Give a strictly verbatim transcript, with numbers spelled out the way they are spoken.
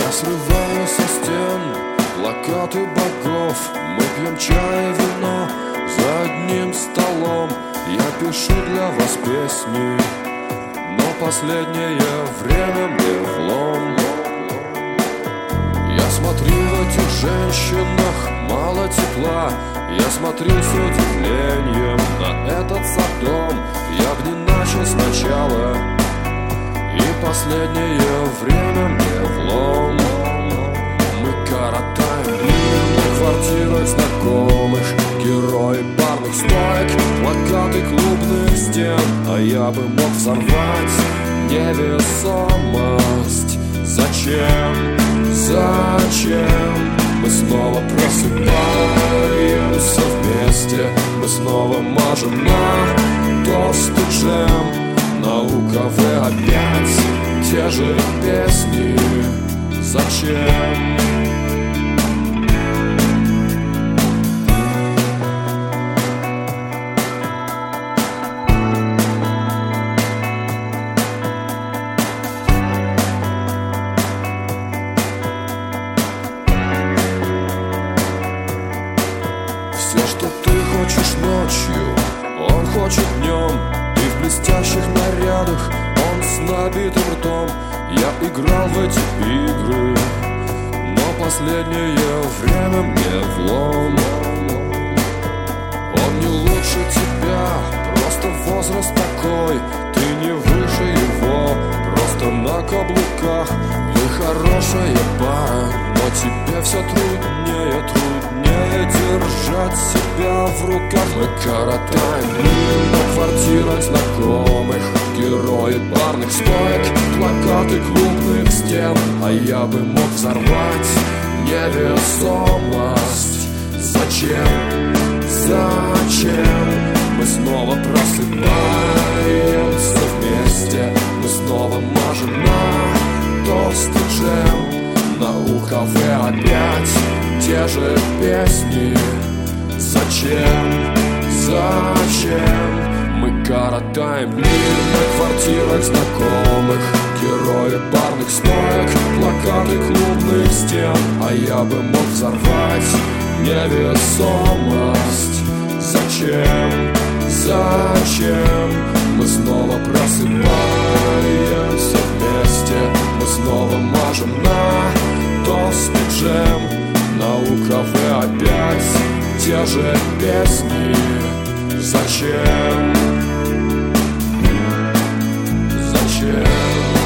Я срываю со стен плакаты богов. Мы пьем чай и вино за одним столом. Я пишу для вас песни, но последнее время мне влом. Я смотрю в этих женщинах мало тепла. Я смотрю с удивлением на этот садом. Я б не начал сначала, и последнее время мне влом. Мы коротаем дни на квартирах знакомых, герои барных стоек, плакаты клубных стен. А я бы мог взорвать невесомость. Зачем? Зачем? Мы снова просыпаемся вместе. Мы снова мажем на тост и джем. Наука, вы опять те же песни. Зачем? Все, что ты хочешь ночью, он хочет днем. Ты в блестящих нарядах, он с набитым ртом. Я играл в эти игры, но последнее время мне влом. Он не лучше тебя, просто возраст такой. Ты не выше его, просто на каблуках. Вы хорошая пара, но тебе все труднее, труднее держать себя в руках. Мы коротаем дни на квартирах знакомых, герои барных стоек, плакаты клубных стен. А я бы мог взорвать невесомость. Зачем? Зачем? Мы снова просыпаемся вместе. Мы снова мажем на тост и джем. Наука, вы опять те же песни. Зачем? Зачем? Мы коротаем дни на квартирах знакомых, герои барных стоек, плакаты клубных стен. А я бы мог взорвать невесомость. Зачем? Зачем? Мы снова просыпаемся вместе. Мы снова мажем на тост и джем. Наука, вы опять те же песни. Зачем? Зачем?